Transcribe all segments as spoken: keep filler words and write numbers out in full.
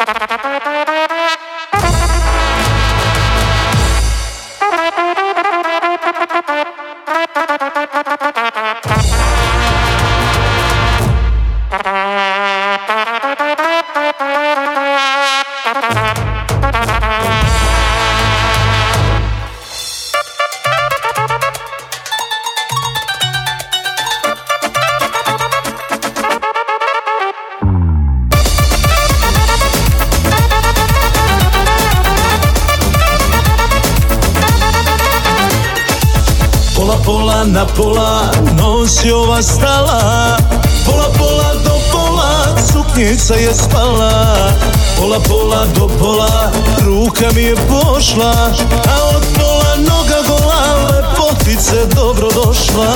Pola pola na pola, noć je ova stala. Pola pola do pola, suknjica je spala. Pola pola do pola, ruka mi je pošla. A od pola noga gola, lepotice dobro došla.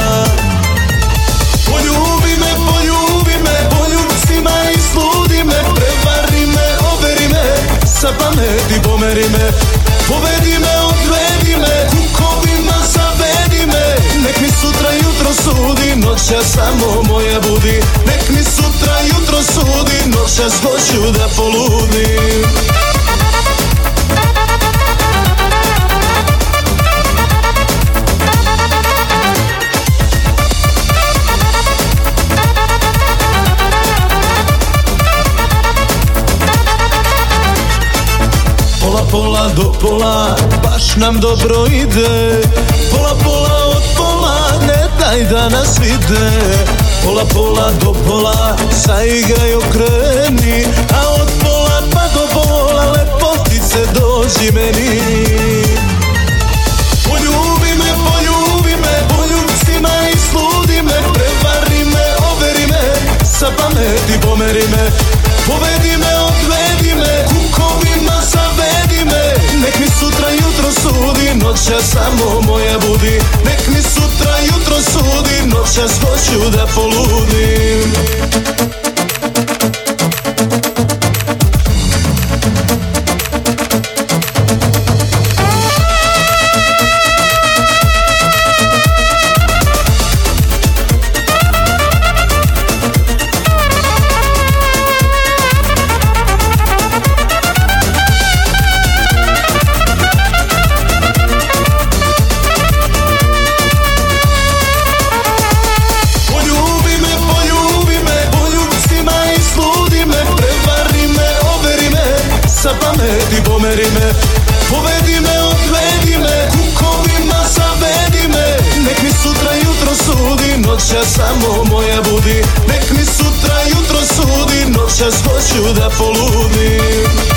Poljubi me, poljubi me, poljubi ma i sludi me. Prevari me, overi me, sa pameti pomeri me. Povedi me, odvedi me, kukovima zavedi me. Nek mi sutra jutro sudi, noćas samo moja budi. Nek mi sutra jutro sudi, noćas hoću da poludim. Pola pola do pola, baš nam dobro ide. Pola pola od pola, ne daj da nas vide. Pola pola do pola, zaigraj okreni. A od pola pa do pola, lepotice dođi meni. Poljubi me, poljubi me, poljubi ma i sludi me. Prevari me, overi me, sa pameti pomeri me. Povedi me, odvedi me, kukovima zavedi me. Nek mi sutra jutro sudi, noćas samo moja budi. Nek mi sutra jutro sudi, noćas hoću da poludim. Sa pameti pomeri me, povedi me, odvedi me, kukovima zavedi me. Nek mi sutra jutro sudi, noćas samo moja budi. Nek mi sutra jutro sudi, noćas hoću da poludim.